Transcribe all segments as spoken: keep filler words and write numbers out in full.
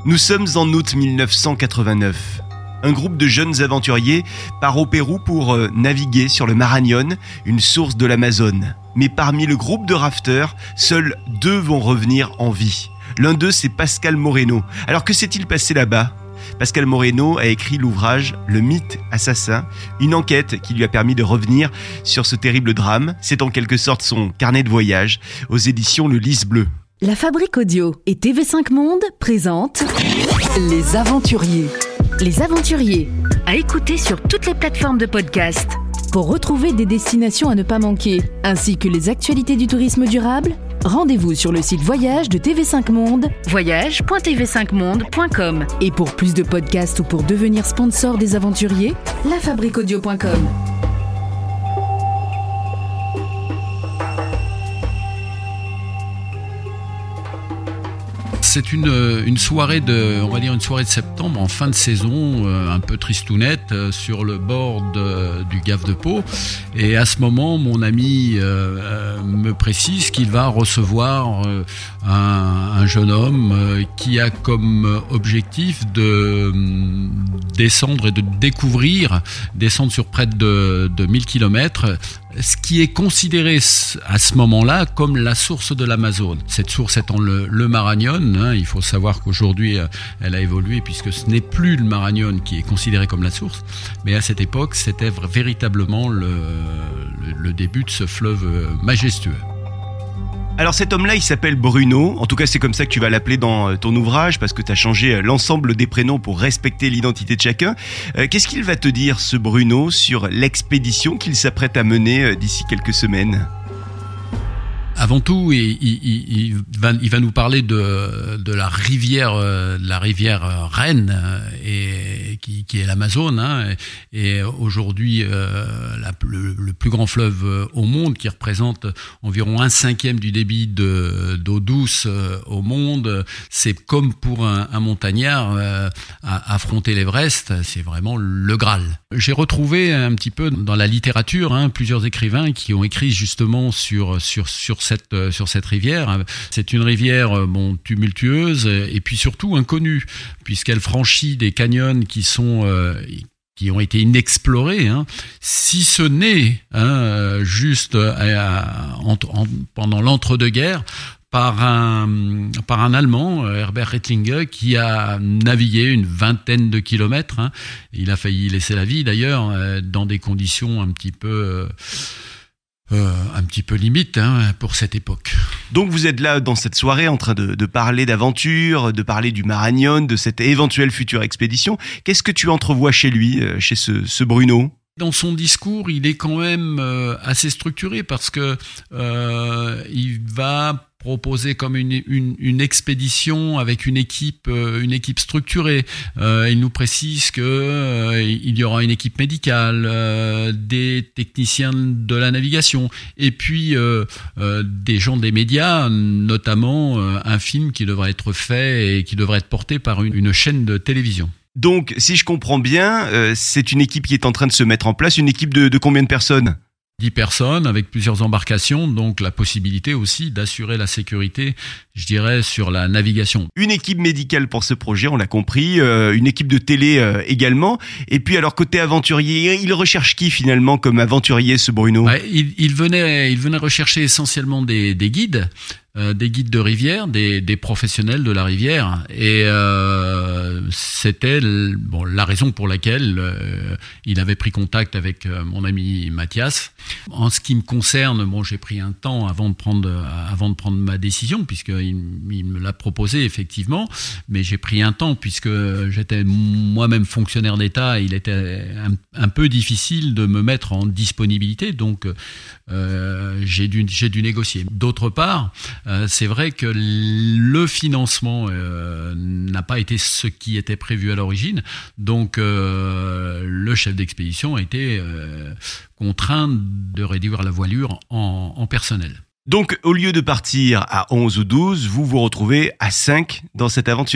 Nous sommes en août mille neuf cent quatre-vingt-neuf. Un groupe de jeunes aventuriers part au Pérou pour euh, naviguer sur le Marañón, une source de l'Amazone. Mais parmi le groupe de rafteurs, seuls deux vont revenir en vie. L'un d'eux, c'est Pascal Moreno. Alors que s'est-il passé là-bas ? Pascal Moreno a écrit l'ouvrage « Le mythe assassin », une enquête qui lui a permis de revenir sur ce terrible drame. C'est en quelque sorte son carnet de voyage aux éditions Le Lys Bleu. La Fabrique Audio et T V cinq Monde présentent Les Aventuriers. Les Aventuriers, à écouter sur toutes les plateformes de podcast. Pour retrouver des destinations à ne pas manquer, ainsi que les actualités du tourisme durable, rendez-vous sur le site Voyage de T V cinq Monde, voyage point t v cinq monde point com. Et pour plus de podcasts ou pour devenir sponsor des Aventuriers, la fabrique audio point com. C'est une, une soirée de, on va dire une soirée de septembre, en fin de saison, euh, un peu tristounette, euh, sur le bord de, du Gave de Pau. Et à ce moment, mon ami euh, euh, me précise qu'il va recevoir euh, un, un jeune homme euh, qui a comme objectif de euh, descendre et de découvrir, descendre sur près de, de mille kilomètres, ce qui est considéré à ce moment-là comme la source de l'Amazone. Cette source étant le, le Marañón, hein, il faut savoir qu'aujourd'hui elle a évolué puisque ce n'est plus le Marañón qui est considéré comme la source, mais à cette époque c'était véritablement le, le, le début de ce fleuve majestueux. Alors cet homme-là, il s'appelle Bruno, en tout cas c'est comme ça que tu vas l'appeler dans ton ouvrage, parce que tu as changé l'ensemble des prénoms pour respecter l'identité de chacun. Euh, qu'est-ce qu'il va te dire, ce Bruno, sur l'expédition qu'il s'apprête à mener d'ici quelques semaines ? Avant tout, il, il, il, va, il va nous parler de, de la rivière, de la rivière reine, et qui, qui est l'Amazone, hein, et aujourd'hui euh, la, le, le plus grand fleuve au monde, qui représente environ un cinquième du débit de, d'eau douce au monde. C'est comme pour un, un montagnard euh, à, affronter l'Everest, c'est vraiment le Graal. J'ai retrouvé un petit peu dans la littérature hein, plusieurs écrivains qui ont écrit justement sur sur sur cette sur cette rivière. C'est une rivière bon tumultueuse et puis surtout inconnue puisqu'elle franchit des canyons qui sont euh, qui ont été inexplorés, hein, si ce n'est hein, juste à, à, en, en, pendant l'entre-deux-guerres. Par un, par un Allemand, Herbert Rettlinger, qui a navigué une vingtaine de kilomètres. Hein. Il a failli laisser la vie d'ailleurs, dans des conditions un petit peu, euh, un petit peu limites hein, pour cette époque. Donc vous êtes là dans cette soirée en train de, de parler d'aventure, de parler du Marañón, de cette éventuelle future expédition. Qu'est-ce que tu entrevois chez lui, chez ce, ce Bruno ? Dans son discours, il est quand même euh, assez structuré parce que euh, il va proposer comme une, une, une expédition avec une équipe, euh, une équipe structurée. Euh, il nous précise que euh, il y aura une équipe médicale, euh, des techniciens de la navigation, et puis euh, euh, des gens des médias, notamment euh, un film qui devrait être fait et qui devrait être porté par une, une chaîne de télévision. Donc, si je comprends bien, euh, c'est une équipe qui est en train de se mettre en place, une équipe de, de combien de personnes ? dix personnes avec plusieurs embarcations, donc la possibilité aussi d'assurer la sécurité, je dirais, sur la navigation. Une équipe médicale pour ce projet, on l'a compris, euh, une équipe de télé euh, également, et puis alors côté aventurier, il recherche qui finalement comme aventurier, ce Bruno ? Ouais, il, il, venait, il venait rechercher essentiellement des, des guides, Euh, des guides de rivière, des, des professionnels de la rivière, et euh, c'était l, bon, la raison pour laquelle euh, il avait pris contact avec euh, mon ami Mathias. En ce qui me concerne, bon, j'ai pris un temps avant de prendre, avant de prendre ma décision, puisqu'il il me l'a proposé effectivement, mais j'ai pris un temps puisque j'étais moi-même fonctionnaire d'État, il était un, un peu difficile de me mettre en disponibilité, donc euh, j'ai dû, j'ai dû négocier. D'autre part, Euh, c'est vrai que le financement euh, n'a pas été ce qui était prévu à l'origine, donc euh, le chef d'expédition a été euh, contraint de réduire la voilure en, en personnel. Donc, au lieu de partir à onze ou douze, vous vous retrouvez à cinq dans cette aventure, c'est ça ?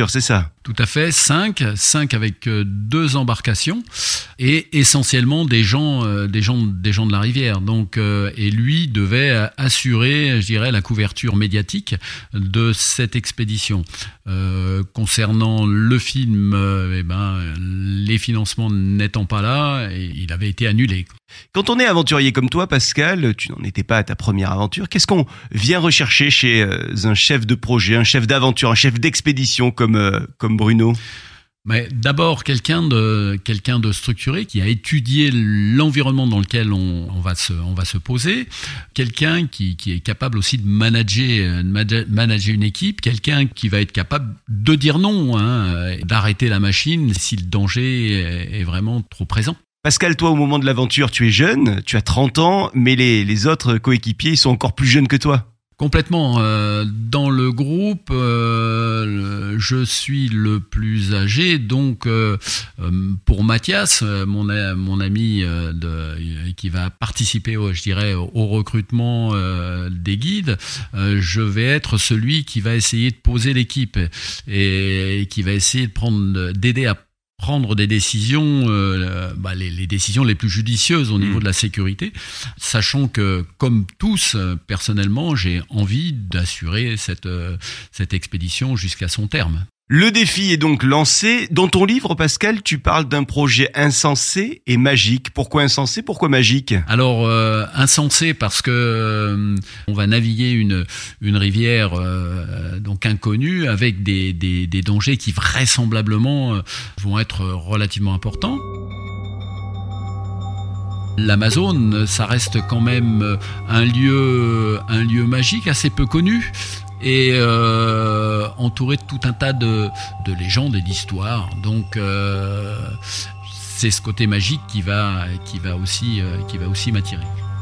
Tout à fait, cinq, cinq avec deux embarcations et essentiellement des gens, euh, des gens, des gens de la rivière. Donc, euh, et lui devait assurer, je dirais, la couverture médiatique de cette expédition. Euh, concernant le film, euh, eh ben, les financements n'étant pas là, il avait été annulé. Quand on est aventurier comme toi, Pascal, tu n'en étais pas à ta première aventure, qu'est-ce qu'on vient rechercher chez un chef de projet, un chef d'aventure, un chef d'expédition comme, euh, comme Bruno ? Mais d'abord, quelqu'un de, quelqu'un de structuré qui a étudié l'environnement dans lequel on, on, va, se, on va se poser, quelqu'un qui, qui est capable aussi de manager, de manager une équipe, quelqu'un qui va être capable de dire non, hein, d'arrêter la machine si le danger est vraiment trop présent. Pascal, toi, au moment de l'aventure, tu es jeune, tu as trente ans, mais les, les autres coéquipiers sont encore plus jeunes que toi. Complètement. Euh, dans le groupe, euh, je suis le plus âgé, donc euh, pour Mathias, mon, mon ami euh, de, qui va participer, au, je dirais, au recrutement euh, des guides, euh, je vais être celui qui va essayer de poser l'équipe et, et qui va essayer de prendre, d'aider à prendre des décisions, euh, bah les, les décisions les plus judicieuses au niveau mmh. de la sécurité, sachant que, comme tous, euh, personnellement, j'ai envie d'assurer cette, euh, cette expédition jusqu'à son terme. Le défi est donc lancé. Dans ton livre, Pascal, tu parles d'un projet insensé et magique. Pourquoi insensé ? Pourquoi magique ? Alors, euh, insensé parce que euh, on va naviguer une, une rivière euh, donc inconnue avec des, des, des dangers qui vraisemblablement euh, vont être relativement importants. L'Amazone, ça reste quand même un lieu, un lieu magique assez peu connu. Et euh, entouré de tout un tas de, de légendes et d'histoires. Donc euh, c'est ce côté magique qui va, qui va aussi, euh, qui va aussi m'attirer.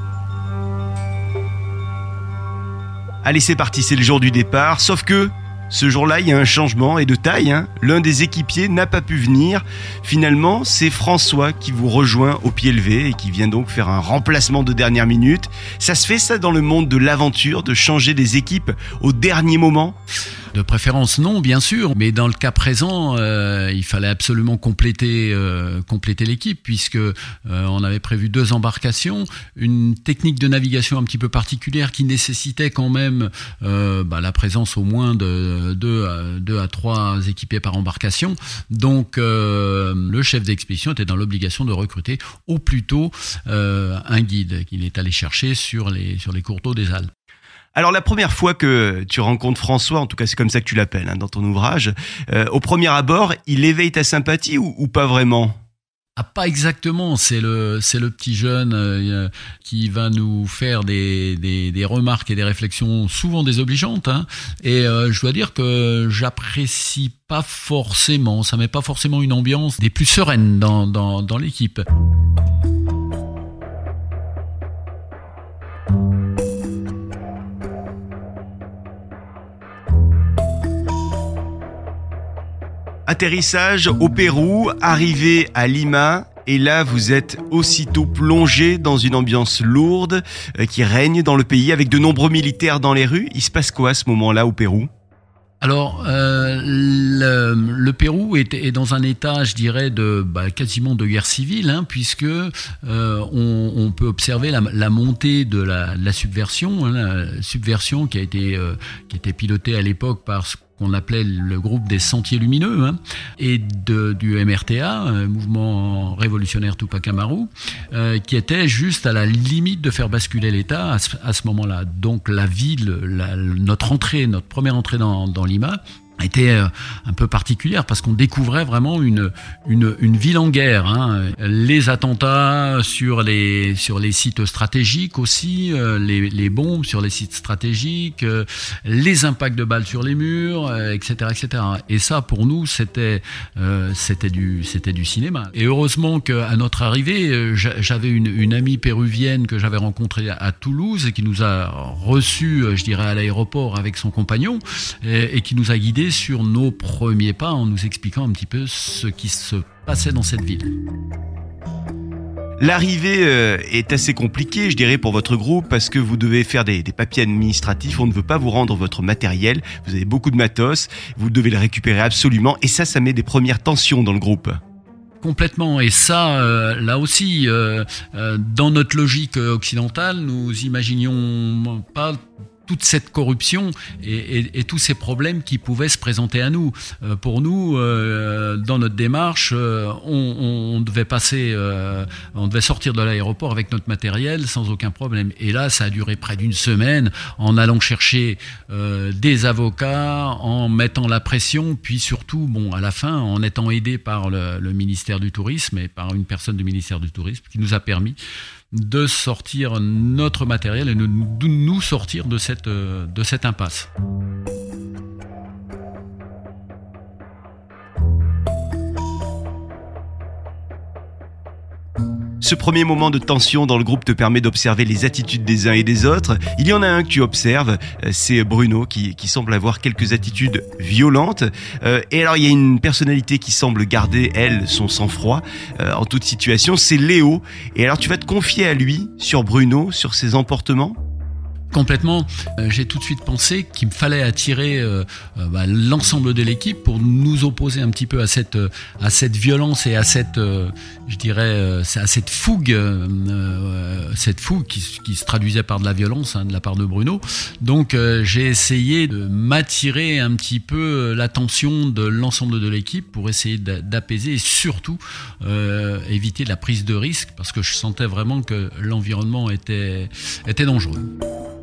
Allez, c'est parti, c'est le jour du départ. Sauf que ce jour-là, il y a un changement et de taille. Hein. L'un des équipiers n'a pas pu venir. Finalement, c'est François qui vous rejoint au pied levé et qui vient donc faire un remplacement de dernière minute. Ça se fait ça dans le monde de l'aventure, de changer des équipes au dernier moment ? De préférence, non, bien sûr. Mais dans le cas présent, euh, il fallait absolument compléter, euh, compléter l'équipe puisque euh, on avait prévu deux embarcations, une technique de navigation un petit peu particulière qui nécessitait quand même euh, bah, la présence au moins de deux à, deux à trois équipés par embarcation. Donc, euh, le chef d'expédition était dans l'obligation de recruter au plus tôt euh, un guide qu'il est allé chercher sur les, sur les cours d'eau des Alpes. Alors la première fois que tu rencontres François, en tout cas c'est comme ça que tu l'appelles hein, dans ton ouvrage, euh, au premier abord, il éveille ta sympathie ou, ou pas vraiment ? Ah, pas exactement, c'est le, c'est le petit jeune euh, qui va nous faire des, des, des remarques et des réflexions souvent désobligeantes. Hein, et euh, je dois dire que j'apprécie pas forcément, ça met pas forcément une ambiance des plus sereines dans, dans, dans l'équipe. Atterrissage au Pérou, arrivé à Lima, et là vous êtes aussitôt plongé dans une ambiance lourde euh, qui règne dans le pays avec de nombreux militaires dans les rues. Il se passe quoi à ce moment-là au Pérou ? Alors, euh, le, le Pérou est, est dans un état, je dirais, de bah, quasiment de guerre civile, hein, puisque euh, on, on peut observer la, la montée de la, la subversion, hein, la subversion qui a été euh, qui a été pilotée à l'époque par ce qu'on appelait le groupe des Sentiers Lumineux, hein, et de, du M R T A, un mouvement révolutionnaire Tupac Amaru, euh, qui était juste à la limite de faire basculer l'État à ce, à ce moment-là. Donc la ville, la, notre entrée, notre première entrée dans, dans Lima, était un peu particulière parce qu'on découvrait vraiment une une une ville en guerre, hein. Les attentats sur les sur les sites stratégiques aussi, les les bombes sur les sites stratégiques, les impacts de balles sur les murs, et cetera, et cetera. Et ça pour nous c'était euh, c'était du c'était du cinéma. Et heureusement qu'à notre arrivée, j'avais une une amie péruvienne que j'avais rencontrée à Toulouse et qui nous a reçus, je dirais, à l'aéroport avec son compagnon et, et qui nous a guidés sur nos premiers pas en nous expliquant un petit peu ce qui se passait dans cette ville. L'arrivée euh, est assez compliquée, je dirais, pour votre groupe, parce que vous devez faire des, des papiers administratifs, on ne veut pas vous rendre votre matériel, vous avez beaucoup de matos, vous devez le récupérer absolument, et ça, ça met des premières tensions dans le groupe. Complètement, et ça, euh, là aussi, euh, euh, dans notre logique occidentale, nous imaginions pas toute cette corruption et, et, et tous ces problèmes qui pouvaient se présenter à nous. Euh, pour nous, euh, dans notre démarche, euh, on, on devait passer, euh, on devait sortir de l'aéroport avec notre matériel sans aucun problème. Et là, ça a duré près d'une semaine en allant chercher euh, des avocats, en mettant la pression, puis surtout, bon, à la fin, en étant aidé par le, le ministère du Tourisme et par une personne du ministère du Tourisme qui nous a permis de sortir notre matériel et de nous sortir de cette, de cette impasse. Ce premier moment de tension dans le groupe te permet d'observer les attitudes des uns et des autres. Il y en a un que tu observes, c'est Bruno qui, qui semble avoir quelques attitudes violentes. Euh, et alors il y a une personnalité qui semble garder, elle, son sang-froid euh, en toute situation, c'est Léo. Et alors tu vas te confier à lui sur Bruno, sur ses emportements ? Complètement. Euh, j'ai tout de suite pensé qu'il me fallait attirer euh, euh, bah, l'ensemble de l'équipe pour nous opposer un petit peu à cette euh, à cette violence et à cette euh, je dirais euh, à cette fougue euh, cette fougue qui, qui se traduisait par de la violence hein, de la part de Bruno. Donc euh, j'ai essayé de m'attirer un petit peu l'attention de l'ensemble de l'équipe pour essayer d'apaiser et surtout euh, éviter la prise de risque parce que je sentais vraiment que l'environnement était était dangereux.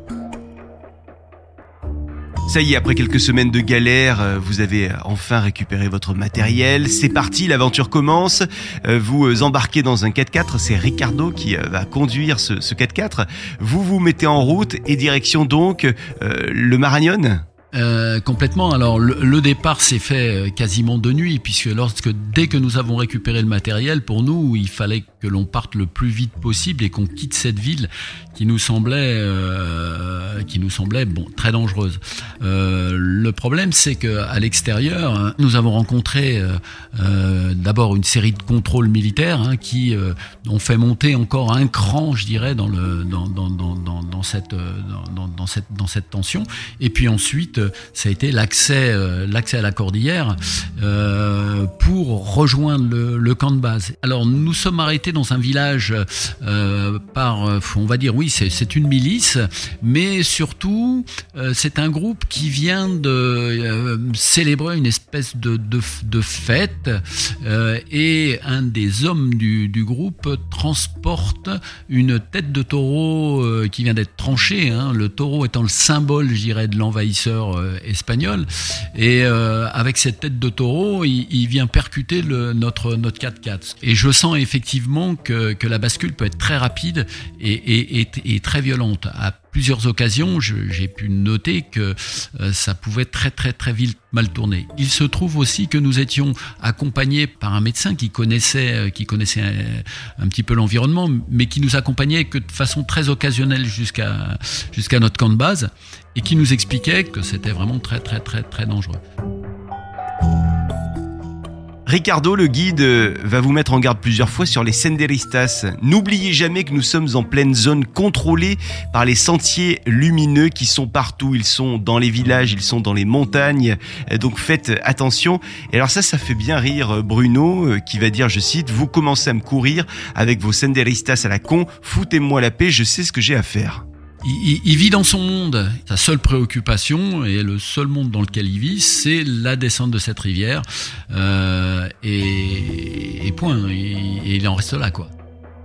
Ça y est, après quelques semaines de galère, vous avez enfin récupéré votre matériel. C'est parti, l'aventure commence. Vous embarquez dans un quatre-quatre, c'est Ricardo qui va conduire ce, ce quatre-quatre. Vous vous mettez en route et direction donc euh, le Marañón. Euh, complètement. Alors le, le départ s'est fait quasiment de nuit puisque lorsque dès que nous avons récupéré le matériel, pour nous il fallait que l'on parte le plus vite possible et qu'on quitte cette ville qui nous semblait euh, qui nous semblait bon très dangereuse. Euh, le problème c'est que à l'extérieur hein, nous avons rencontré euh, euh, d'abord une série de contrôles militaires hein, qui euh, ont fait monter encore un cran, je dirais, dans le dans dans dans dans, dans cette dans, dans cette dans cette tension. Et puis ensuite ça a été l'accès, euh, l'accès à la cordillère euh, pour rejoindre le, le camp de base. Alors nous sommes arrêtés dans un village euh, par, on va dire oui, c'est, c'est une milice, mais surtout euh, c'est un groupe qui vient de euh, célébrer une espèce de, de, de fête euh, et un des hommes du, du groupe transporte une tête de taureau euh, qui vient d'être tranchée, hein, le taureau étant le symbole, je dirais, de l'envahisseur Euh, espagnol et euh, avec cette tête de taureau il, il vient percuter le, notre, notre quatre-quatre et je sens effectivement que, que la bascule peut être très rapide et, et, et, et très violente. À plusieurs occasions je, j'ai pu noter que euh, ça pouvait très très très vite mal tourner. Il se trouve aussi que nous étions accompagnés par un médecin qui connaissait, euh, qui connaissait un, un petit peu l'environnement mais qui nous accompagnait que de façon très occasionnelle jusqu'à, jusqu'à notre camp de base et qui nous expliquait que c'était vraiment très très très très dangereux. Ricardo, le guide, va vous mettre en garde plusieurs fois sur les senderistas. N'oubliez jamais que nous sommes en pleine zone contrôlée par les sentiers lumineux qui sont partout. Ils sont dans les villages, ils sont dans les montagnes. Donc faites attention. Et alors ça, ça fait bien rire Bruno qui va dire, je cite, « Vous commencez à me courir avec vos senderistas à la con. Foutez-moi la paix, je sais ce que j'ai à faire. » Il, il, il vit dans son monde. Sa seule préoccupation et le seul monde dans lequel il vit, c'est la descente de cette rivière. Euh, et, et point. Et, et il en reste là, quoi.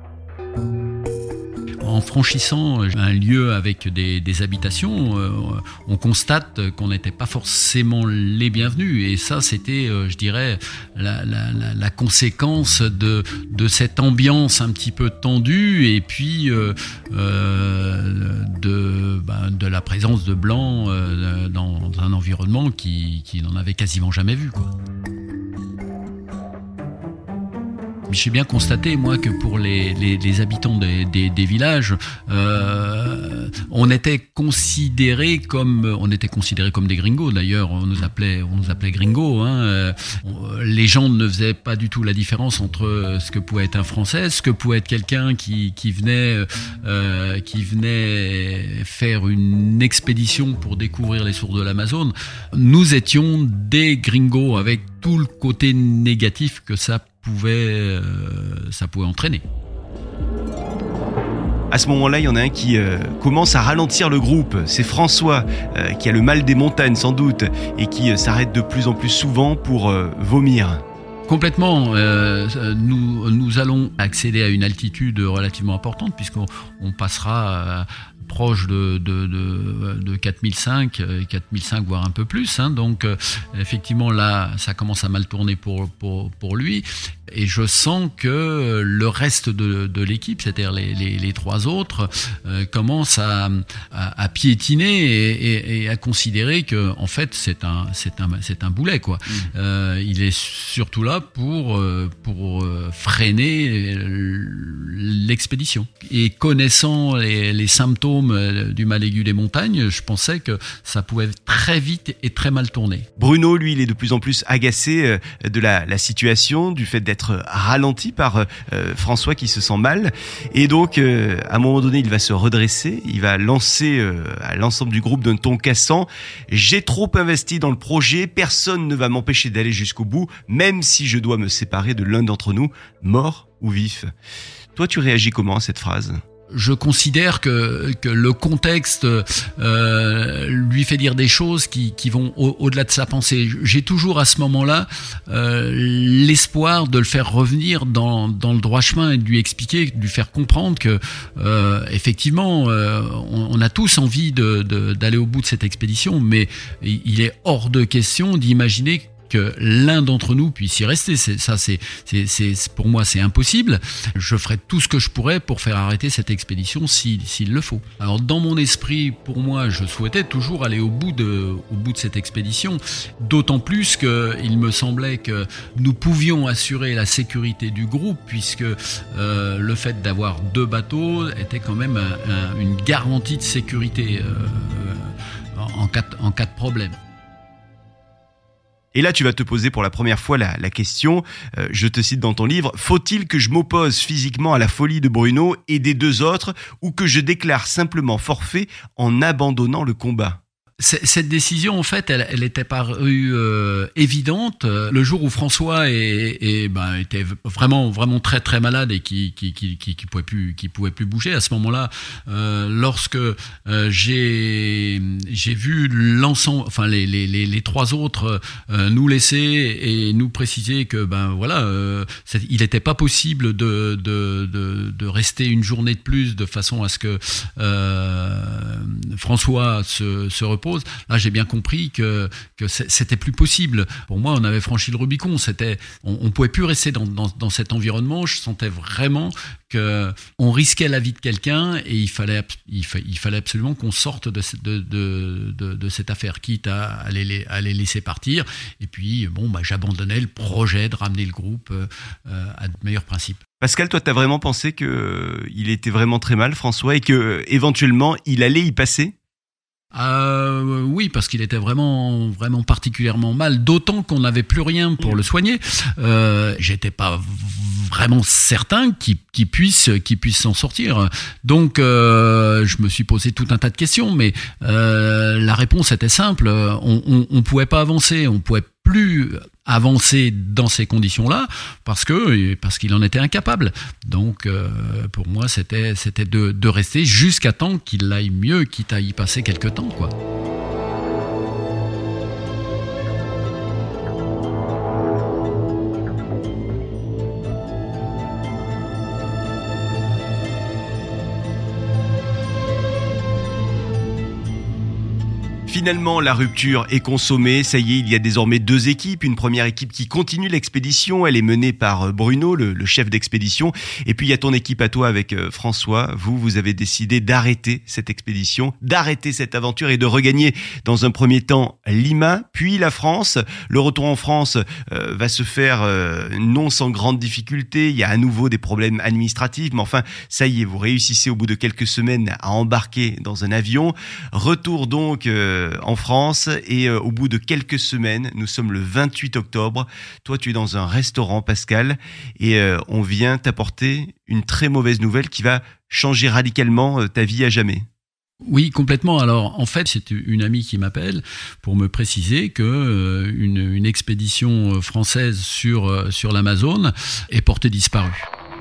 En franchissant un lieu avec des, des habitations, euh, on constate qu'on n'était pas forcément les bienvenus. Et ça, c'était, euh, je dirais, la, la, la, la conséquence de, de cette ambiance un petit peu tendue et puis euh, euh, de, ben, de la présence de Blancs euh, dans un environnement qui, qui n'en avait quasiment jamais vu, quoi. J'ai bien constaté, moi, que pour les, les, les habitants des, des, des villages, euh, on était considérés comme, on était considérés comme des gringos. D'ailleurs, on nous appelait, on nous appelait gringos. Hein. Les gens ne faisaient pas du tout la différence entre ce que pouvait être un Français, ce que pouvait être quelqu'un qui, qui venait, euh, qui venait faire une expédition pour découvrir les sources de l'Amazone. Nous étions des gringos avec tout le côté négatif que ça pouvait, euh, ça pouvait entraîner. À ce moment-là, il y en a un qui euh, commence à ralentir le groupe. C'est François, euh, qui a le mal des montagnes sans doute, et qui euh, s'arrête de plus en plus souvent pour euh, vomir. Complètement. Euh, nous, nous allons accéder à une altitude relativement importante puisqu'on on passera euh, proche de, de, de, de quatre mille cinq, quatre mille cinq voire un peu plus. Hein. Donc euh, effectivement là, ça commence à mal tourner pour, pour, pour lui. Et je sens que le reste de, de l'équipe, c'est-à-dire les, les, les trois autres, euh, commencent à, à, à piétiner et, et, et à considérer que en fait c'est un, c'est un, c'est un boulet quoi. Mmh. Euh, il est surtout là pour, pour freiner l'expédition. Et connaissant les, les symptômes du mal aigu des montagnes, je pensais que ça pouvait très vite et très mal tourner. Bruno, lui, il est de plus en plus agacé de la, la situation, du fait d'être ralenti par euh, François qui se sent mal. Et donc, euh, à un moment donné, il va se redresser, il va lancer euh, à l'ensemble du groupe d'un ton cassant. J'ai trop investi dans le projet, personne ne va m'empêcher d'aller jusqu'au bout, même si je dois me séparer de l'un d'entre nous, mort ou vif. Toi, tu réagis comment à cette phrase ? Je considère que, que le contexte euh, lui fait dire des choses qui, qui vont au, au-delà de sa pensée. J'ai toujours à ce moment-là euh, l'espoir de le faire revenir dans, dans le droit chemin et de lui expliquer, de lui faire comprendre que euh, effectivement, euh, on, on a tous envie de, de, d'aller au bout de cette expédition, mais il est hors de question d'imaginer que l'un d'entre nous puisse y rester. C'est, ça, c'est, c'est, c'est, pour moi, c'est impossible. Je ferai tout ce que je pourrais pour faire arrêter cette expédition s'il, s'il le faut. Alors, dans mon esprit, pour moi, je souhaitais toujours aller au bout de, au bout de cette expédition, d'autant plus qu'il me semblait que nous pouvions assurer la sécurité du groupe, puisque euh, le fait d'avoir deux bateaux était quand même un, un, une garantie de sécurité euh, en, cas, en cas de problème. Et là, tu vas te poser pour la première fois la, la question, euh, je te cite dans ton livre, « Faut-il que je m'oppose physiquement à la folie de Bruno et des deux autres, ou que je déclare simplement forfait en abandonnant le combat ?» Cette décision, en fait, elle, elle était parue euh, évidente le jour où François est, est, ben, était vraiment, vraiment très, très malade et qui, qui, qui, qui, qui pouvait plus, qui pouvait plus bouger. À ce moment-là, euh, lorsque euh, j'ai, j'ai vu l'ensemble, enfin les, les, les, les trois autres euh, nous laisser et nous préciser que, ben voilà, euh, il n'était pas possible de, de, de, de rester une journée de plus de façon à ce que euh, François se, se repose. Là, j'ai bien compris que, que c'était plus possible. Pour moi, on avait franchi le Rubicon. C'était, on, on pouvait plus rester dans, dans, dans cet environnement. Je sentais vraiment que on risquait la vie de quelqu'un et il fallait, il, fa, il fallait absolument qu'on sorte de, de, de, de, de cette affaire, quitte à, à, les, à les laisser partir. Et puis, bon, bah, j'abandonnais le projet de ramener le groupe euh, à de meilleurs principes. Pascal, toi, t'as vraiment pensé que euh, il était vraiment très mal, François, et que euh, éventuellement, il allait y passer ? Euh, oui, parce qu'il était vraiment, vraiment particulièrement mal, d'autant qu'on n'avait plus rien pour le soigner. Euh, j'étais pas vraiment certain qu'il, qu'il puisse, qu'il puisse s'en sortir. Donc, euh, je me suis posé tout un tas de questions, mais euh, la réponse était simple. On, on, on pouvait pas avancer, on pouvait plus avancer dans ces conditions-là parce que parce qu'il en était incapable. Donc euh, pour moi c'était c'était de de rester jusqu'à temps qu'il aille mieux, quitte à y passer quelque temps quoi. Finalement, la rupture est consommée. Ça y est, il y a désormais deux équipes. Une première équipe qui continue l'expédition. Elle est menée par Bruno, le, le chef d'expédition. Et puis, il y a ton équipe à toi avec François. Vous, vous avez décidé d'arrêter cette expédition, d'arrêter cette aventure et de regagner dans un premier temps Lima, puis la France. Le retour en France euh, va se faire euh, non sans grande difficulté. Il y a à nouveau des problèmes administratifs. Mais enfin, ça y est, vous réussissez au bout de quelques semaines à embarquer dans un avion. Retour donc euh, en France et euh, au bout de quelques semaines, nous sommes le vingt-huit octobre. Toi, tu es dans un restaurant, Pascal, et euh, on vient t'apporter une très mauvaise nouvelle qui va changer radicalement euh, ta vie à jamais. Oui, complètement. Alors, en fait, c'est une amie qui m'appelle pour me préciser que euh, une, une expédition française sur euh, sur l'Amazone est portée disparue.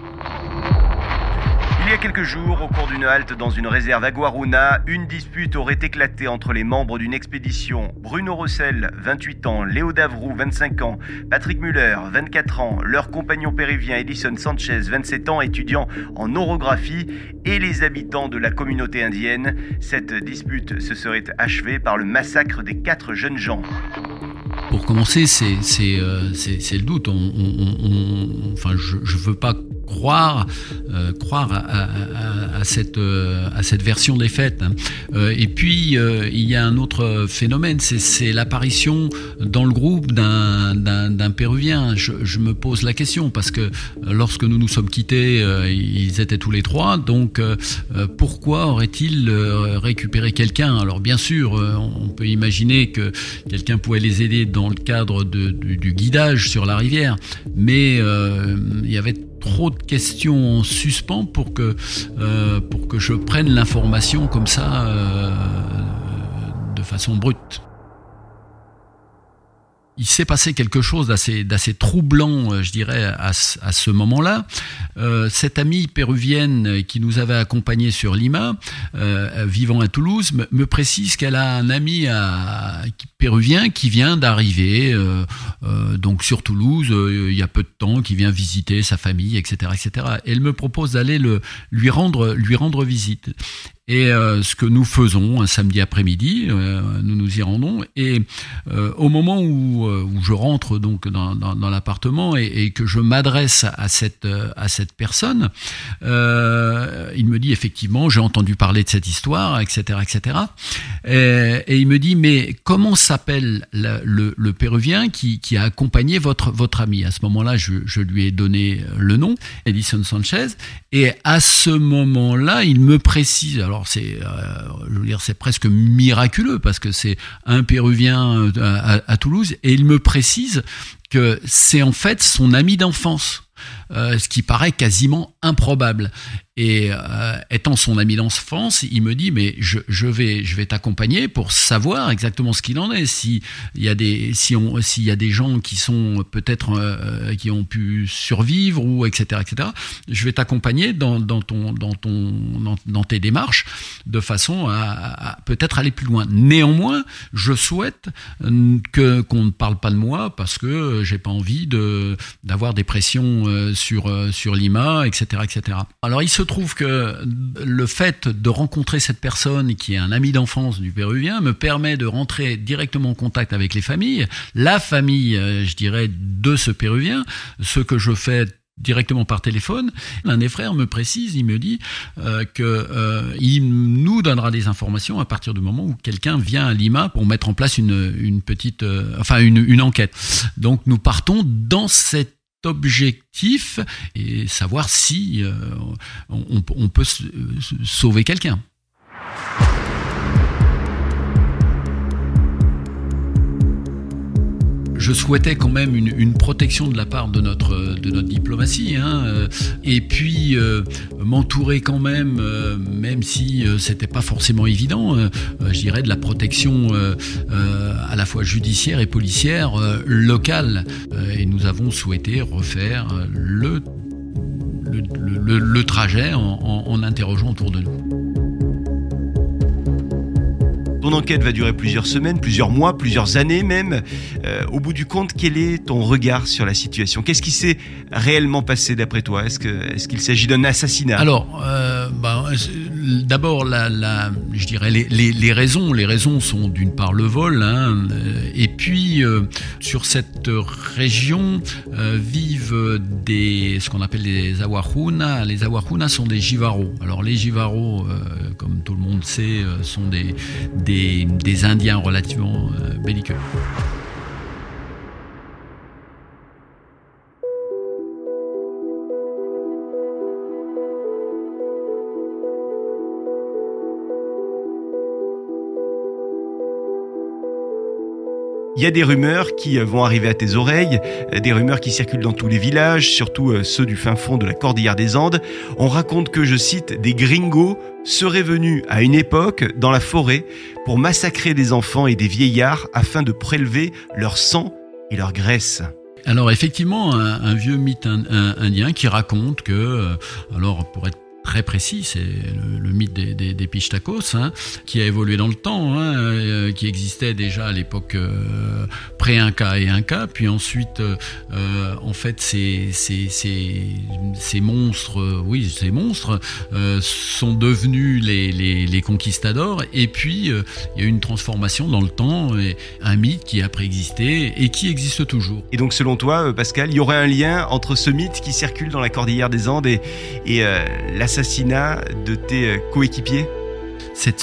Il y a quelques jours, au cours d'une halte dans une réserve à Guaruna, une dispute aurait éclaté entre les membres d'une expédition. Bruno Rossel, vingt-huit ans, Léo Davroux, vingt-cinq ans, Patrick Muller, vingt-quatre ans, leur compagnon péruvien Edison Sanchez, vingt-sept ans, étudiant en orographie, et les habitants de la communauté indienne. Cette dispute se serait achevée par le massacre des quatre jeunes gens. Pour commencer, c'est c'est euh, c'est, c'est le doute. On, on, on, enfin, je je veux pas croire euh, croire à, à, à, à cette euh, à cette version des faits. Euh, et puis euh, il y a un autre phénomène, c'est c'est l'apparition dans le groupe d'un d'un, d'un Péruvien. Je, je me pose la question parce que lorsque nous nous sommes quittés, euh, ils étaient tous les trois. Donc euh, pourquoi aurait-il euh, récupéré quelqu'un? Alors bien sûr, euh, on peut imaginer que quelqu'un pouvait les aider dans le cadre de, du, du guidage sur la rivière, mais euh, il y avait trop de questions en suspens pour que euh, pour que je prenne l'information comme ça euh, de façon brute. Il s'est passé quelque chose d'assez, d'assez troublant, je dirais, à, à ce moment-là. Euh, cette amie péruvienne qui nous avait accompagnés sur Lima, euh, vivant à Toulouse, me, me précise qu'elle a un ami à, péruvien qui vient d'arriver, euh, euh, donc sur Toulouse, euh, il y a peu de temps, qui vient visiter sa famille, et cetera, et cetera. Elle me propose d'aller le, lui rendre, lui rendre visite. Et euh, ce que nous faisons un samedi après-midi, euh, nous nous y rendons. Et euh, au moment où, euh, où je rentre donc dans, dans, dans l'appartement et, et que je m'adresse à cette à cette personne, euh, il me dit effectivement, j'ai entendu parler de cette histoire, et cetera, et cetera. Et, et il me dit, mais comment s'appelle le, le, le Péruvien qui, qui a accompagné votre votre ami? À ce moment-là, je, je lui ai donné le nom, Edison Sanchez. Et à ce moment-là, il me précise. Alors c'est, euh, je veux dire, c'est presque miraculeux parce que c'est un Péruvien à, à, à Toulouse et il me précise que c'est en fait son ami d'enfance, euh, ce qui paraît quasiment improbable. Et euh, étant son ami d'enfance, il me dit mais je, je vais je vais t'accompagner pour savoir exactement ce qu'il en est. Si il y a des si on s'il y a des gens qui sont peut-être euh, qui ont pu survivre ou et cetera et cetera. Je vais t'accompagner dans dans ton dans ton dans, dans tes démarches de façon à, à peut-être aller plus loin. Néanmoins, je souhaite que qu'on ne parle pas de moi parce que j'ai pas envie de d'avoir des pressions sur sur Lima, et cetera et cetera. Alors il se trouve que le fait de rencontrer cette personne qui est un ami d'enfance du Péruvien me permet de rentrer directement en contact avec les familles, la famille, je dirais, de ce Péruvien, ce que je fais directement par téléphone. L'un des frères me précise, il me dit euh, que euh, il nous donnera des informations à partir du moment où quelqu'un vient à Lima pour mettre en place une, une petite, euh, enfin une, une enquête. Donc nous partons dans cette objectif et savoir si euh, on, on peut sauver quelqu'un. Je souhaitais quand même une, une protection de la part de notre de notre diplomatie, hein, et puis euh, m'entourer quand même, euh, même si euh, c'était pas forcément évident, euh, je dirais de la protection euh, euh, à la fois judiciaire et policière euh, locale. Euh, et nous avons souhaité refaire le le, le, le trajet en, en, en interrogeant autour de nous. Ton enquête va durer plusieurs semaines, plusieurs mois, plusieurs années même. Euh, au bout du compte, quel est ton regard sur la situation ? Qu'est-ce qui s'est réellement passé d'après toi ? Est-ce que, est-ce qu'il s'agit d'un assassinat ? Alors, euh, bah, D'abord, la, la, je dirais les, les, les raisons. Les raisons sont d'une part le vol, hein, et puis euh, sur cette région euh, vivent des, ce qu'on appelle les Awahuna. Les Awahuna sont des Jivaros. Alors les Jivaros, euh, comme tout le monde sait, euh, sont des, des, des Indiens relativement euh, belliqueux. Il y a des rumeurs qui vont arriver à tes oreilles, des rumeurs qui circulent dans tous les villages, surtout ceux du fin fond de la cordillère des Andes. On raconte que, je cite, des gringos seraient venus à une époque dans la forêt pour massacrer des enfants et des vieillards afin de prélever leur sang et leur graisse. Alors effectivement, un, un vieux mythe un, un, indien qui raconte que, alors pour être très précis, c'est le, le mythe des, des, des Pishtacos, hein, qui a évolué dans le temps, hein, euh, qui existait déjà à l'époque euh, pré-Inca et Inca, puis ensuite, euh, en fait, ces, ces, ces, ces monstres, euh, oui, ces monstres euh, sont devenus les, les, les conquistadors, et puis euh, il y a eu une transformation dans le temps, et un mythe qui a préexisté et qui existe toujours. Et donc, selon toi, Pascal, il y aurait un lien entre ce mythe qui circule dans la cordillère des Andes et, et euh, l'assassinat de tes coéquipiers? Cette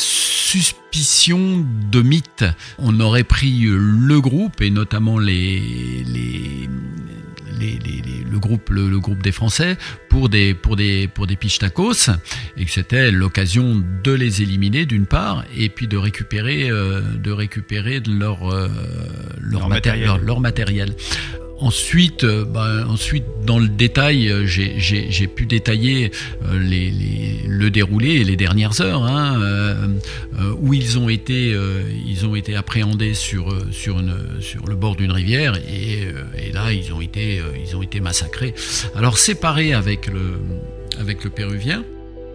suspicion de mythe, on aurait pris le groupe et notamment les, les, les, les, les le groupe le, le groupe des Français pour des pour des pour des Pishtacos, et que c'était l'occasion de les éliminer d'une part, et puis de récupérer euh, de récupérer leur euh, leur, leur, maté- matériel. leur leur matériel. Ensuite, euh, bah, ensuite, dans le détail, j'ai, j'ai, j'ai pu détailler euh, les, les, le déroulé et les dernières heures, hein, euh, euh, où ils ont été, euh, ils ont été appréhendés sur sur une sur le bord d'une rivière, et, euh, et là, ils ont été, euh, ils ont été massacrés. Alors séparés avec le avec le Péruvien,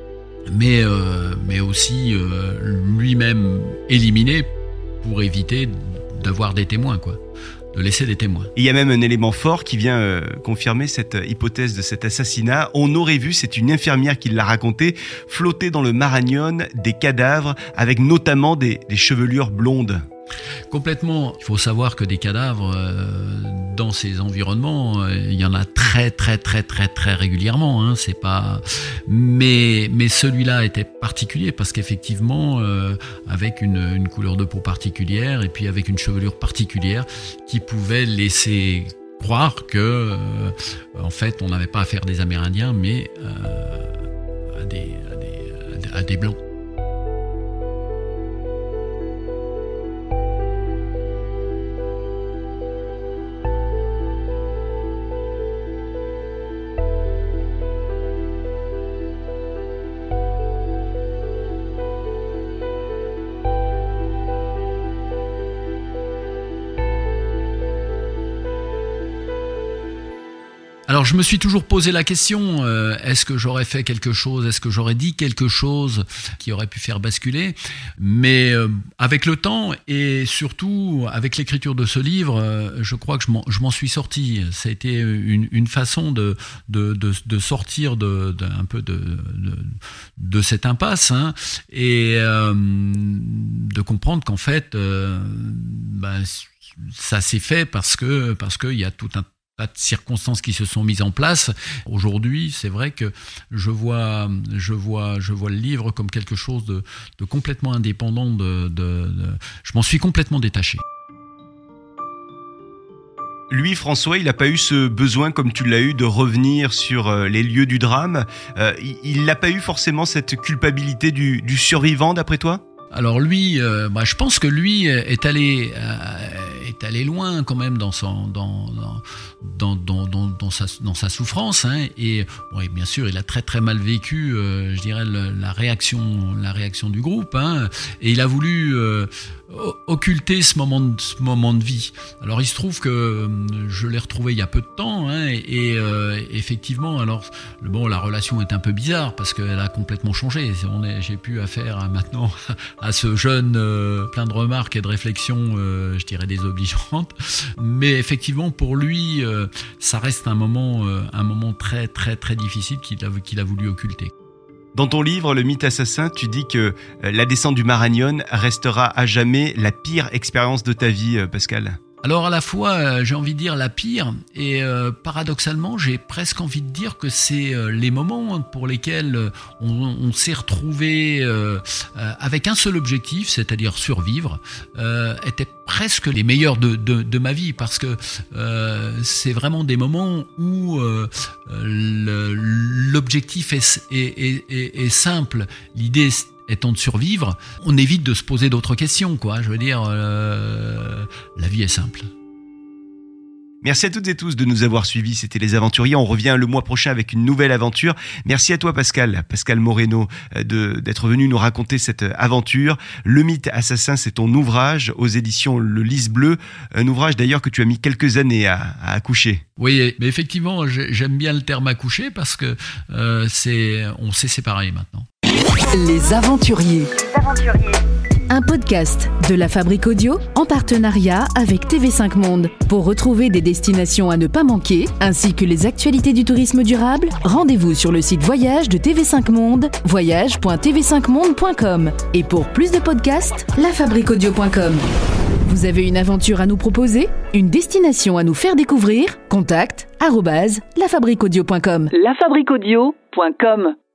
mais euh, mais aussi euh, lui-même éliminé pour éviter d'avoir des témoins, quoi. De laisser des témoins. Il y a même un élément fort qui vient euh, confirmer cette hypothèse de cet assassinat. On aurait vu, c'est une infirmière qui l'a raconté, flotter dans le Marañón des cadavres avec notamment des, des chevelures blondes. Complètement. Il faut savoir que des cadavres euh, dans ces environnements, euh, il y en a très très très très très régulièrement. Hein, c'est pas. Mais mais celui-là était particulier parce qu'effectivement, euh, avec une, une couleur de peau particulière et puis avec une chevelure particulière qui pouvait laisser croire que, euh, en fait, on n'avait pas affaire à des Amérindiens, mais euh, à des à des à des blancs. Alors je me suis toujours posé la question, euh, est-ce que j'aurais fait quelque chose, est-ce que j'aurais dit quelque chose qui aurait pu faire basculer? Mais euh, avec le temps et surtout avec l'écriture de ce livre, euh, je crois que je m'en, je m'en suis sorti. Ça a été une, une façon de, de, de, de sortir de, de, un peu de, de, de cette impasse, hein, et euh, de comprendre qu'en fait, euh, ben, ça s'est fait parce que parce qu'il y a tout un de circonstances qui se sont mises en place. Aujourd'hui, c'est vrai que je vois, je vois, je vois le livre comme quelque chose de, de complètement indépendant. De, de, de, je m'en suis complètement détaché. Lui, François, il n'a pas eu ce besoin, comme tu l'as eu, de revenir sur les lieux du drame. Euh, il n'a pas eu forcément cette culpabilité du, du survivant, d'après toi ? Alors lui, euh, bah, je pense que lui est allé euh, est allé loin quand même dans son dans dans dans dans, dans sa dans sa souffrance, hein, et bon, et bien sûr il a très très mal vécu, euh, je dirais le, la réaction la réaction du groupe, hein, et il a voulu euh, occulter ce moment de, ce moment de vie. Alors il se trouve que je l'ai retrouvé il y a peu de temps, hein, et, et euh, effectivement alors bon la relation est un peu bizarre parce qu'elle a complètement changé. On est, j'ai plus affaire à maintenant à ce jeune euh, plein de remarques et de réflexions, euh, je dirais désobligeantes, mais effectivement pour lui euh, ça reste un moment euh, un moment très très très difficile qu'il a qu'il a voulu occulter. Dans ton livre, Le mythe assassin, tu dis que la descente du Marañón restera à jamais la pire expérience de ta vie, Pascal. Alors à la fois, euh, j'ai envie de dire la pire, et euh, paradoxalement, j'ai presque envie de dire que c'est euh, les moments pour lesquels euh, on, on s'est retrouvé euh, euh, avec un seul objectif, c'est-à-dire survivre, euh, étaient presque les meilleurs de, de, de ma vie, parce que euh, c'est vraiment des moments où euh, le, l'objectif est, est, est, est simple, l'idée étant de survivre, on évite de se poser d'autres questions, quoi. Je veux dire, euh, la vie est simple. Merci à toutes et tous de nous avoir suivis. C'était Les Aventuriers. On revient le mois prochain avec une nouvelle aventure. Merci à toi, Pascal, Pascal Moreno, de, d'être venu nous raconter cette aventure. Le mythe assassin, c'est ton ouvrage aux éditions Le Lys Bleu. Un ouvrage d'ailleurs que tu as mis quelques années à, à accoucher. Oui, mais effectivement, j'aime bien le terme accoucher parce que euh, c'est, on s'est séparés maintenant. Les Aventuriers. Les Aventuriers. Un podcast de la Fabrique Audio en partenariat avec T V cinq Monde. Pour retrouver des destinations à ne pas manquer, ainsi que les actualités du tourisme durable, rendez-vous sur le site voyage de T V cinq Monde, voyage point t v cinq monde point com. Et pour plus de podcasts, la fabrique audio point com. Vous avez une aventure à nous proposer? Une destination à nous faire découvrir? Contact arobase la fabrique audio point com. la fabrique audio point com